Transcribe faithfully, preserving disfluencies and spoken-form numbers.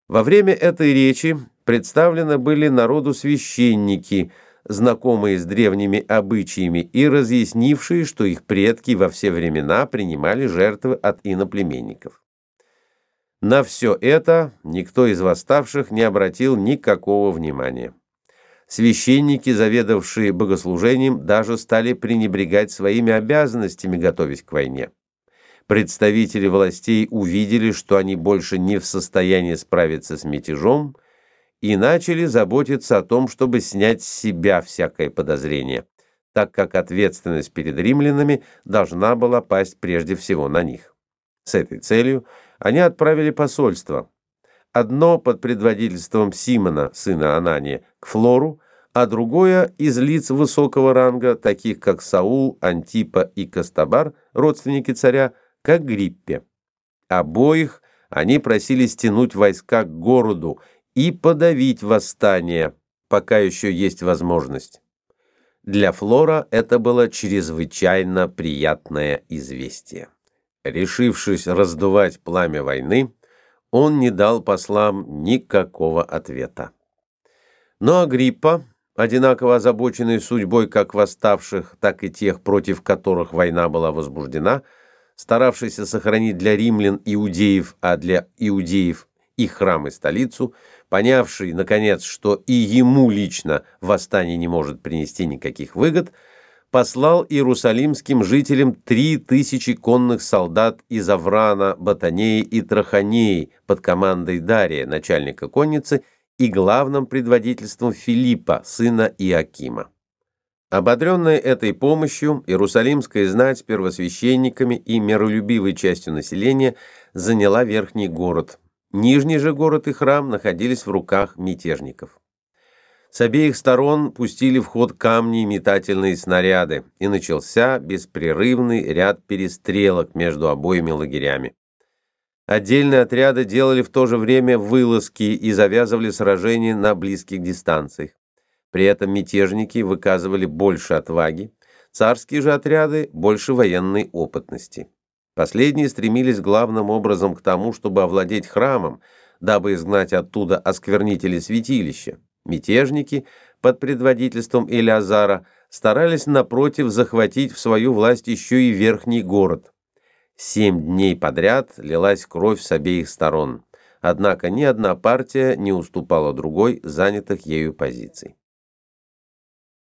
Во время этой речи представлены были народу священники, знакомые с древними обычаями и разъяснившие, что их предки во все времена принимали жертвы от иноплеменников. На все это никто из восставших не обратил никакого внимания. Священники, заведовавшие богослужением, даже стали пренебрегать своими обязанностями, готовясь к войне. Представители властей увидели, что они больше не в состоянии справиться с мятежом, и начали заботиться о том, чтобы снять с себя всякое подозрение, так как ответственность перед римлянами должна была пасть прежде всего на них. С этой целью они отправили посольство. Одно под предводительством Симона, сына Анания, к Флору, а другое из лиц высокого ранга, таких как Саул, Антипа и Кастабар, родственники царя, к Агриппе. Обоих они просили стянуть войска к городу и подавить восстание, пока еще есть возможность. Для Флора это было чрезвычайно приятное известие. Решившись раздувать пламя войны, он не дал послам никакого ответа. Но Агриппа, одинаково озабоченный судьбой как восставших, так и тех, против которых война была возбуждена, старавшийся сохранить для римлян иудеев, а для иудеев и храм и столицу, понявший, наконец, что и ему лично восстание не может принести никаких выгод, послал иерусалимским жителям три тысячи конных солдат из Аврана, Батанеи и Траханеи под командой Дария, начальника конницы, и главным предводительством Филиппа, сына Иакима. Ободренная этой помощью, иерусалимская знать с первосвященниками и миролюбивой частью населения заняла верхний город. Нижний же город и храм находились в руках мятежников. С обеих сторон пустили в ход камни и метательные снаряды, и начался беспрерывный ряд перестрелок между обоими лагерями. Отдельные отряды делали в то же время вылазки и завязывали сражения на близких дистанциях. При этом мятежники выказывали больше отваги, царские же отряды – больше военной опытности. Последние стремились главным образом к тому, чтобы овладеть храмом, дабы изгнать оттуда осквернителей святилища. Мятежники под предводительством Элеазара старались, напротив, захватить в свою власть еще и верхний город. Семь дней подряд лилась кровь с обеих сторон, однако ни одна партия не уступала другой занятых ею позиций.